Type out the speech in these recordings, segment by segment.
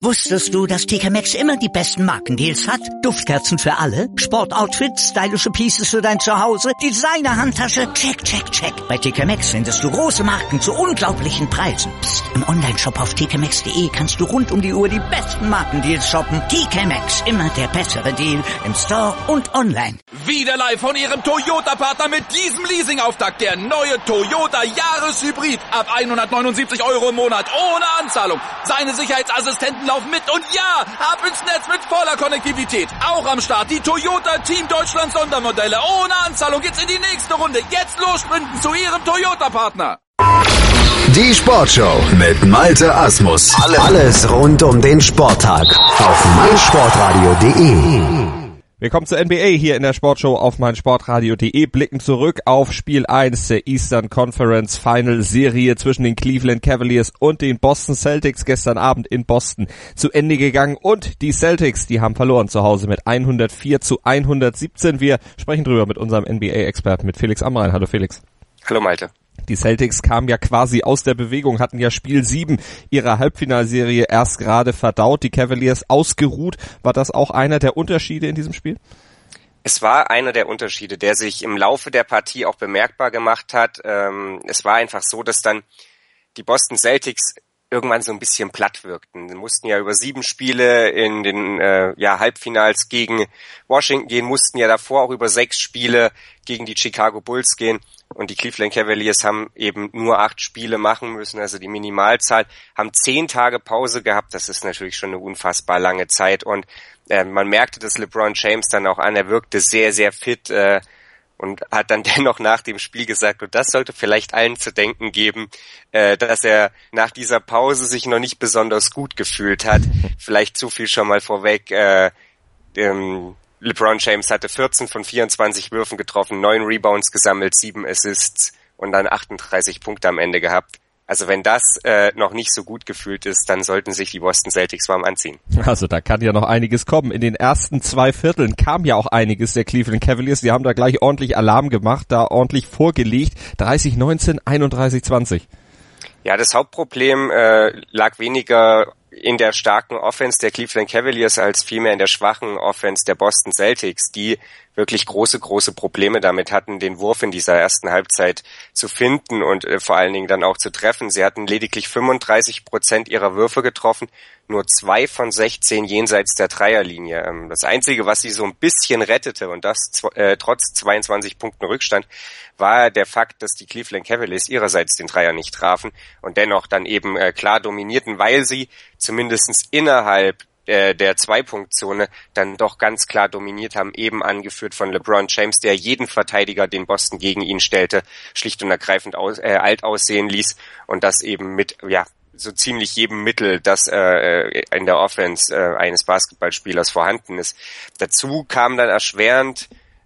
Wusstest du, dass TK Maxx immer die besten Markendeals hat? Duftkerzen für alle, Sportoutfits, stylische Pieces für dein Zuhause, Designer-Handtasche, check, check, check. Bei TK Maxx findest du große Marken zu unglaublichen Preisen. Psst. Im Onlineshop auf tkmaxx.de kannst du rund um die Uhr die besten Markendeals shoppen. TK Maxx, immer der bessere Deal im Store und online. Wieder live von Ihrem Toyota-Partner mit diesem Leasing-Auftakt. Der neue Toyota Jahreshybrid. Ab 179 € im Monat. Ohne Anzahlung. Seine Sicherheitsassistenten laufen mit. Und ja, ab ins Netz mit voller Konnektivität. Auch am Start die Toyota Team Deutschland Sondermodelle. Ohne Anzahlung geht's in die nächste Runde. Jetzt los sprinten zu Ihrem Toyota-Partner. Die Sportshow mit Malte Asmus. Alles rund um den Sporttag auf meinsportradio.de. Wir kommen zur NBA hier in der Sportshow auf meinsportradio.de, blicken zurück auf Spiel 1 der Eastern Conference Final Serie zwischen den Cleveland Cavaliers und den Boston Celtics, gestern Abend in Boston zu Ende gegangen, und die Celtics, die haben verloren zu Hause mit 104-117. Wir sprechen drüber mit unserem NBA-Experten, mit Felix Amrain. Hallo Felix. Hallo Malte. Die Celtics kamen ja quasi aus der Bewegung, hatten ja Spiel 7 ihrer Halbfinalserie erst gerade verdaut, die Cavaliers ausgeruht. War das auch einer der Unterschiede in diesem Spiel? Es war einer der Unterschiede, der sich im Laufe der Partie auch bemerkbar gemacht hat. Es war einfach so, dass dann die Boston Celtics irgendwann so ein bisschen platt wirkten. Sie mussten ja über 7 Spiele in den Halbfinals gegen Washington gehen, mussten ja davor auch über 6 Spiele gegen die Chicago Bulls gehen. Und die Cleveland Cavaliers haben eben nur 8 Spiele machen müssen, also die Minimalzahl, haben 10 Tage Pause gehabt. Das ist natürlich schon eine unfassbar lange Zeit. Und man merkte das LeBron James dann auch an, er wirkte sehr, sehr fit und hat dann dennoch nach dem Spiel gesagt, und das sollte vielleicht allen zu denken geben, dass er nach dieser Pause sich noch nicht besonders gut gefühlt hat. Vielleicht zu viel schon mal vorweg. LeBron James hatte 14 von 24 Würfen getroffen, 9 Rebounds gesammelt, 7 Assists und dann 38 Punkte am Ende gehabt. Also wenn das noch nicht so gut gefühlt ist, dann sollten sich die Boston Celtics warm anziehen. Also da kann ja noch einiges kommen. In den ersten 2 Vierteln kam ja auch einiges der Cleveland Cavaliers. Die haben da gleich ordentlich Alarm gemacht, da ordentlich vorgelegt. 30-19, 31-20. Ja, das Hauptproblem lag weniger in der starken Offense der Cleveland Cavaliers als vielmehr in der schwachen Offense der Boston Celtics, die wirklich große Probleme damit hatten, den Wurf in dieser ersten Halbzeit zu finden und vor allen Dingen dann auch zu treffen. Sie hatten lediglich 35% ihrer Würfe getroffen, nur 2 von 16 jenseits der Dreierlinie. Das Einzige, was sie so ein bisschen rettete, und das trotz 22 Punkten Rückstand, war der Fakt, dass die Cleveland Cavaliers ihrerseits den Dreier nicht trafen und dennoch dann eben klar dominierten, weil sie zumindest innerhalb der Zwei-Punkt-Zone dann doch ganz klar dominiert haben, eben angeführt von LeBron James, der jeden Verteidiger, den Boston gegen ihn stellte, schlicht und ergreifend alt aussehen ließ, und das eben mit so ziemlich jedem Mittel, das in der Offense eines Basketballspielers vorhanden ist. Dazu kam dann erschwerend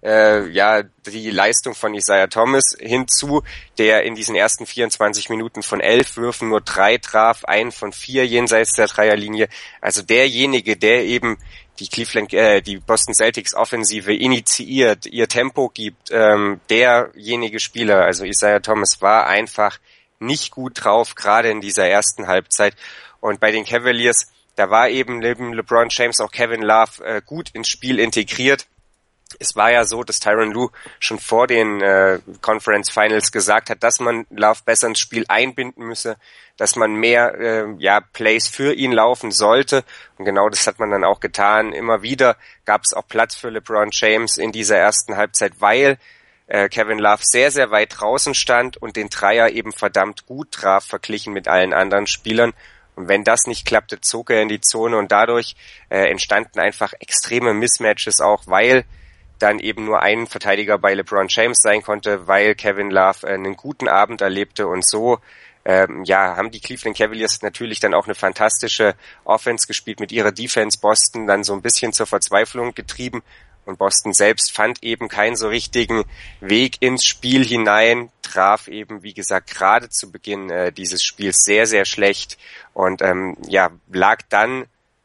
die Leistung von Isaiah Thomas hinzu, der in diesen ersten 24 Minuten von 11 Würfen nur 3 traf, 1 von 4 jenseits der Dreierlinie. Also derjenige, der eben die Boston Celtics Offensive initiiert, ihr Tempo gibt, derjenige Spieler, also Isaiah Thomas, war einfach nicht gut drauf, gerade in dieser ersten Halbzeit. Und bei den Cavaliers, da war eben neben LeBron James auch Kevin Love gut ins Spiel integriert. Es war ja so, dass Tyronn Lue schon vor den Conference Finals gesagt hat, dass man Love besser ins Spiel einbinden müsse, dass man mehr Plays für ihn laufen sollte. Und genau das hat man dann auch getan. Immer wieder gab es auch Platz für LeBron James in dieser ersten Halbzeit, weil Kevin Love sehr, sehr weit draußen stand und den Dreier eben verdammt gut traf, verglichen mit allen anderen Spielern. Und wenn das nicht klappte, zog er in die Zone, und dadurch entstanden einfach extreme Mismatches auch, weil dann eben nur ein Verteidiger bei LeBron James sein konnte, weil Kevin Love einen guten Abend erlebte, und so haben die Cleveland Cavaliers natürlich dann auch eine fantastische Offense gespielt, mit ihrer Defense Boston dann so ein bisschen zur Verzweiflung getrieben, und Boston selbst fand eben keinen so richtigen Weg ins Spiel hinein, traf eben, wie gesagt, gerade zu Beginn dieses Spiels sehr, sehr schlecht und lag dann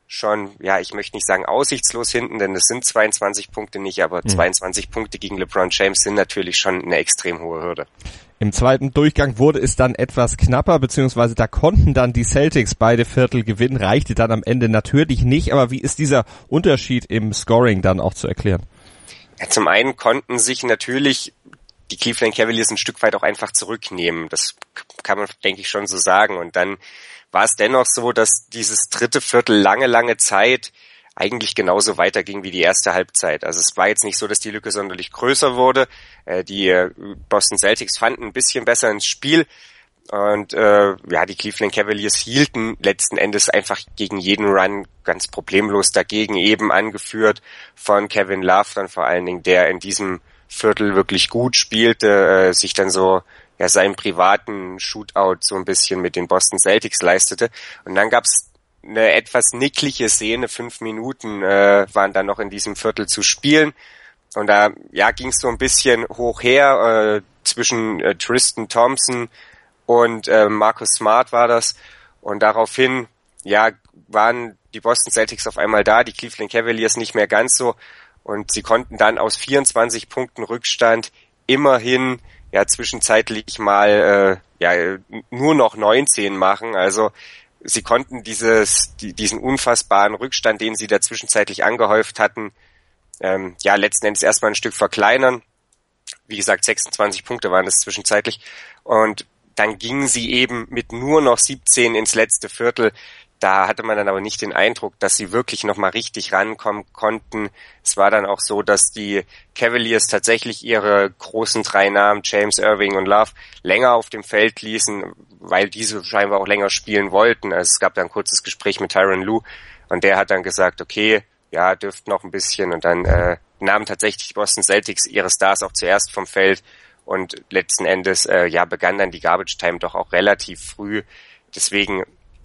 schon, ja, ich möchte nicht sagen aussichtslos hinten, denn es sind 22 Punkte nicht, aber 22 Punkte gegen LeBron James sind natürlich schon eine extrem hohe Hürde. Im zweiten Durchgang wurde es dann etwas knapper, beziehungsweise da konnten dann die Celtics beide Viertel gewinnen, reichte dann am Ende natürlich nicht, aber wie ist dieser Unterschied im Scoring dann auch zu erklären? Ja, zum einen konnten sich natürlich die Cleveland Cavaliers ein Stück weit auch einfach zurücknehmen, das kann man, denke ich, schon so sagen, und dann war es dennoch so, dass dieses dritte Viertel lange Zeit eigentlich genauso weiterging wie die erste Halbzeit. Also es war jetzt nicht so, dass die Lücke sonderlich größer wurde. Die Boston Celtics fanden ein bisschen besser ins Spiel und die Cleveland Cavaliers hielten letzten Endes einfach gegen jeden Run ganz problemlos dagegen, eben angeführt von Kevin Love dann vor allen Dingen, der in diesem Viertel wirklich gut spielte, sich dann so seinen privaten Shootout so ein bisschen mit den Boston Celtics leistete. Und dann gab's eine etwas nickliche Szene, 5 Minuten waren dann noch in diesem Viertel zu spielen. Und da ging's so ein bisschen hoch her zwischen Tristan Thompson und Marcus Smart war das. Und daraufhin waren die Boston Celtics auf einmal da, die Cleveland Cavaliers nicht mehr ganz so. Und sie konnten dann aus 24 Punkten Rückstand immerhin zwischenzeitlich mal nur noch 19 machen. Also sie konnten diesen unfassbaren Rückstand, den sie da zwischenzeitlich angehäuft hatten, letzten Endes erstmal ein Stück verkleinern. Wie gesagt, 26 Punkte waren das zwischenzeitlich. Und dann gingen sie eben mit nur noch 17 ins letzte Viertel. Da hatte man dann aber nicht den Eindruck, dass sie wirklich nochmal richtig rankommen konnten. Es war dann auch so, dass die Cavaliers tatsächlich ihre großen 3 Namen, James, Irving und Love, länger auf dem Feld ließen, weil diese scheinbar auch länger spielen wollten. Also es gab dann ein kurzes Gespräch mit Tyronn Lue und der hat dann gesagt, okay, dürft noch ein bisschen. Und dann nahmen tatsächlich die Boston Celtics ihre Stars auch zuerst vom Feld und letzten Endes begann dann die Garbage Time doch auch relativ früh. Deswegen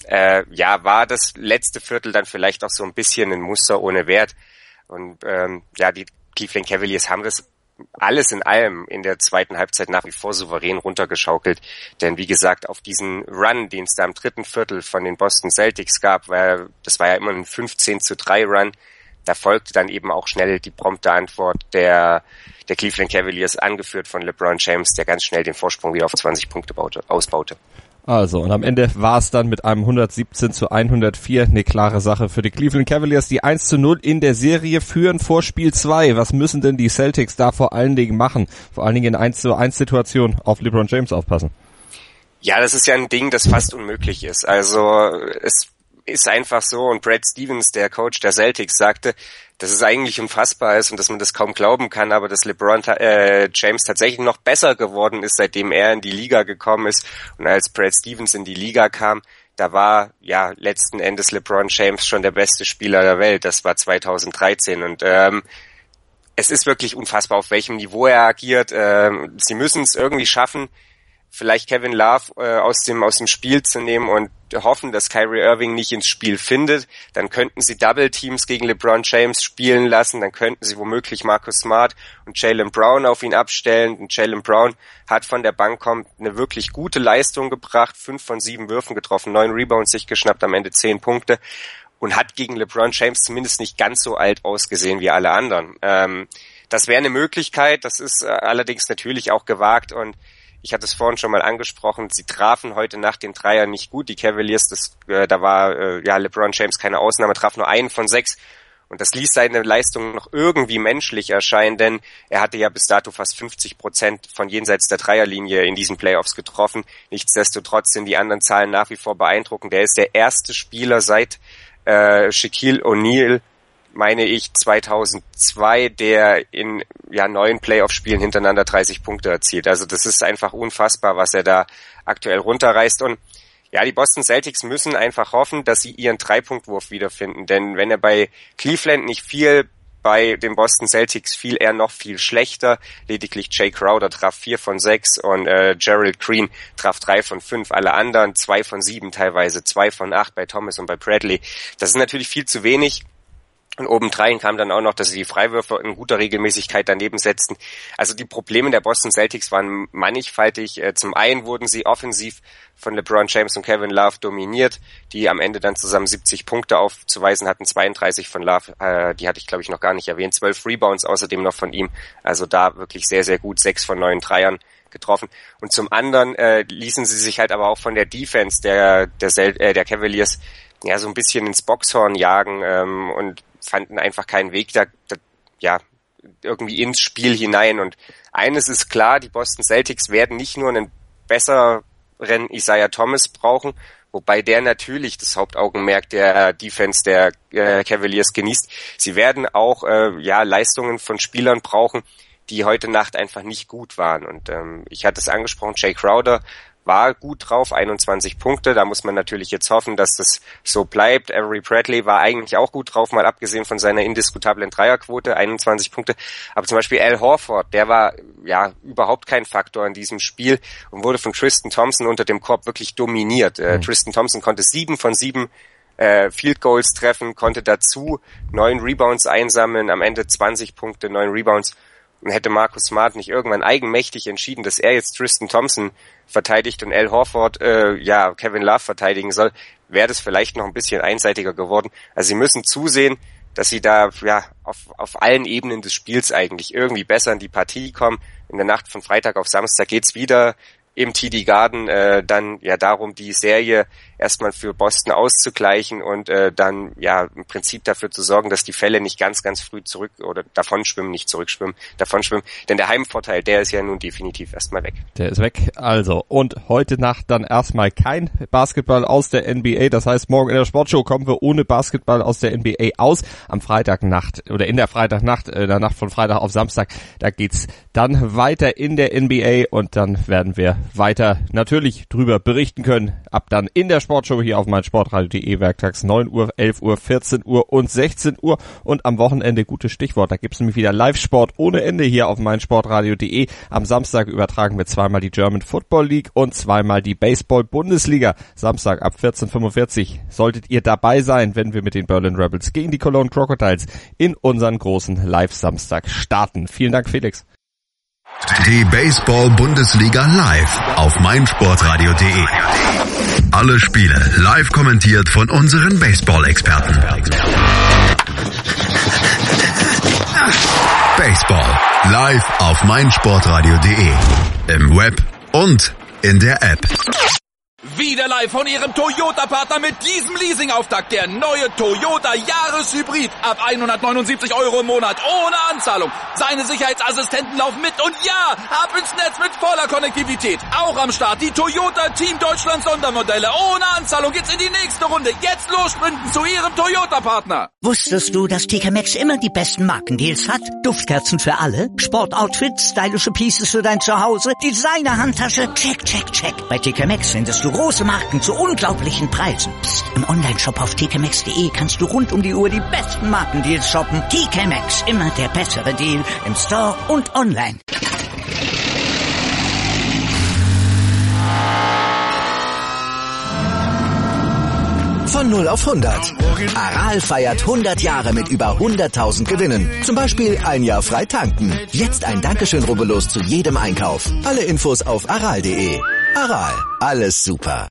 war das letzte Viertel dann vielleicht auch so ein bisschen ein Muster ohne Wert. Und die Cleveland Cavaliers haben das alles in allem in der zweiten Halbzeit nach wie vor souverän runtergeschaukelt. Denn wie gesagt, auf diesen Run, den es da im dritten Viertel von den Boston Celtics gab, das war ja immer ein 15-3 Run, da folgte dann eben auch schnell die prompte Antwort der Cleveland Cavaliers, angeführt von LeBron James, der ganz schnell den Vorsprung wieder auf 20 Punkte ausbaute. Also, und am Ende war es dann mit einem 117-104 eine klare Sache für die Cleveland Cavaliers, die 1-0 in der Serie führen vor Spiel 2. Was müssen denn die Celtics da vor allen Dingen machen? Vor allen Dingen in 1-1-Situation auf LeBron James aufpassen. Ja, das ist ja ein Ding, das fast unmöglich ist. Also, es ist einfach so, und Brad Stevens, der Coach der Celtics, sagte, dass es eigentlich unfassbar ist und dass man das kaum glauben kann, aber dass LeBron James tatsächlich noch besser geworden ist, seitdem er in die Liga gekommen ist. Und als Brad Stevens in die Liga kam, da war letzten Endes LeBron James schon der beste Spieler der Welt. Das war 2013 und es ist wirklich unfassbar, auf welchem Niveau er agiert. Sie müssen es irgendwie schaffen, vielleicht Kevin Love aus dem Spiel zu nehmen und hoffen, dass Kyrie Irving nicht ins Spiel findet. Dann könnten sie Double Teams gegen LeBron James spielen lassen. Dann könnten sie womöglich Marcus Smart und Jaylen Brown auf ihn abstellen. Und Jaylen Brown hat von der Bank eine wirklich gute Leistung gebracht. 5 von 7 Würfen getroffen, 9 Rebounds sich geschnappt, am Ende 10 Punkte. Und hat gegen LeBron James zumindest nicht ganz so alt ausgesehen wie alle anderen. Das wäre eine Möglichkeit. Das ist allerdings natürlich auch gewagt und ich hatte es vorhin schon mal angesprochen, sie trafen heute nach dem Dreier nicht gut. Die Cavaliers, da war LeBron James keine Ausnahme, traf nur 1 von 6. Und das ließ seine Leistung noch irgendwie menschlich erscheinen, denn er hatte ja bis dato fast 50% von jenseits der Dreierlinie in diesen Playoffs getroffen. Nichtsdestotrotz sind die anderen Zahlen nach wie vor beeindruckend. Er ist der erste Spieler seit Shaquille O'Neal, meine ich, 2002, der in 9 Playoff-Spielen hintereinander 30 Punkte erzielt. Also das ist einfach unfassbar, was er da aktuell runterreißt. Und die Boston Celtics müssen einfach hoffen, dass sie ihren 3-Punkt-Wurf wiederfinden. Denn wenn er bei Cleveland nicht fiel, bei den Boston Celtics fiel er noch viel schlechter. Lediglich Jay Crowder traf 4 von 6 und Gerald Green traf 3 von 5. Alle anderen 2 von 7 teilweise, 2 von 8 bei Thomas und bei Bradley. Das ist natürlich viel zu wenig. Und obendrein kam dann auch noch, dass sie die Freiwürfe in guter Regelmäßigkeit daneben setzten. Also die Probleme der Boston Celtics waren mannigfaltig. Zum einen wurden sie offensiv von LeBron James und Kevin Love dominiert, die am Ende dann zusammen 70 Punkte aufzuweisen hatten, 32 von Love, die hatte ich glaube ich noch gar nicht erwähnt, 12 Rebounds außerdem noch von ihm. Also da wirklich sehr, sehr gut, 6 von 9 Dreiern getroffen. Und zum anderen ließen sie sich halt aber auch von der Defense der Cavaliers ja so ein bisschen ins Boxhorn jagen und fanden einfach keinen Weg da irgendwie ins Spiel hinein. Und eines ist klar, die Boston Celtics werden nicht nur einen besseren Isaiah Thomas brauchen, wobei der natürlich das Hauptaugenmerk der Defense der Cavaliers genießt. Sie werden auch Leistungen von Spielern brauchen, die heute Nacht einfach nicht gut waren. Und ich hatte es angesprochen, Jay Crowder war gut drauf, 21 Punkte. Da muss man natürlich jetzt hoffen, dass das so bleibt. Avery Bradley war eigentlich auch gut drauf, mal abgesehen von seiner indiskutablen Dreierquote, 21 Punkte. Aber zum Beispiel Al Horford, der war ja überhaupt kein Faktor in diesem Spiel und wurde von Tristan Thompson unter dem Korb wirklich dominiert. Tristan Thompson konnte 7 von 7 Field Goals treffen, konnte dazu 9 Rebounds einsammeln, am Ende 20 Punkte, 9 Rebounds. Und hätte Marcus Smart nicht irgendwann eigenmächtig entschieden, dass er jetzt Tristan Thompson verteidigt und Al Horford Kevin Love verteidigen soll, wäre das vielleicht noch ein bisschen einseitiger geworden. Also sie müssen zusehen, dass sie da auf allen Ebenen des Spiels eigentlich irgendwie besser in die Partie kommen. In der Nacht von Freitag auf Samstag geht's wieder im TD Garden dann darum, die Serie erstmal für Boston auszugleichen und dann im Prinzip dafür zu sorgen, dass die Fälle nicht ganz, ganz früh davonschwimmen. Denn der Heimvorteil, der ist ja nun definitiv erstmal weg. Der ist weg. Also, und heute Nacht dann erstmal kein Basketball aus der NBA. Das heißt, morgen in der Sportshow kommen wir ohne Basketball aus der NBA aus. Am Freitagnacht oder in der Freitagnacht, in der Nacht von Freitag auf Samstag, da geht's dann weiter in der NBA und dann werden wir weiter natürlich drüber berichten können. Ab dann in der Sportshow hier auf meinsportradio.de, werktags 9 Uhr, 11 Uhr, 14 Uhr und 16 Uhr. Und am Wochenende, gutes Stichwort, da gibt's nämlich wieder Live-Sport ohne Ende hier auf meinsportradio.de. Am Samstag übertragen wir zweimal die German Football League und zweimal die Baseball-Bundesliga. Samstag ab 14:45 solltet ihr dabei sein, wenn wir mit den Berlin Rebels gegen die Cologne Crocodiles in unseren großen Live-Samstag starten. Vielen Dank, Felix. Die Baseball-Bundesliga live auf meinsportradio.de. Alle Spiele live kommentiert von unseren Baseball-Experten. Baseball live auf meinsportradio.de. Im Web und in der App. Wieder live von Ihrem Toyota-Partner mit diesem Leasing-Auftakt. Der neue Toyota Jahreshybrid. Ab 179 € im Monat. Ohne Anzahlung. Seine Sicherheitsassistenten laufen mit. Und ja, ab ins Netz mit voller Konnektivität. Auch am Start die Toyota Team Deutschland Sondermodelle. Ohne Anzahlung geht's in die nächste Runde. Jetzt los sprinten zu Ihrem Toyota-Partner. Wusstest du, dass TK Maxx immer die besten Markendeals hat? Duftkerzen für alle, Sportoutfits, stylische Pieces für dein Zuhause, Designer-Handtasche, check, check, check. Bei TK Maxx findest du große Marken zu unglaublichen Preisen. Psst. Im Onlineshop auf tkmaxx.de kannst du rund um die Uhr die besten Markendeals shoppen. TK Maxx, immer der bessere Deal im Store und online. Von 0 auf 100. Aral feiert 100 Jahre mit über 100.000 Gewinnen. Zum Beispiel ein Jahr frei tanken. Jetzt ein Dankeschön, rubbellos zu jedem Einkauf. Alle Infos auf aral.de. Aral, alles super.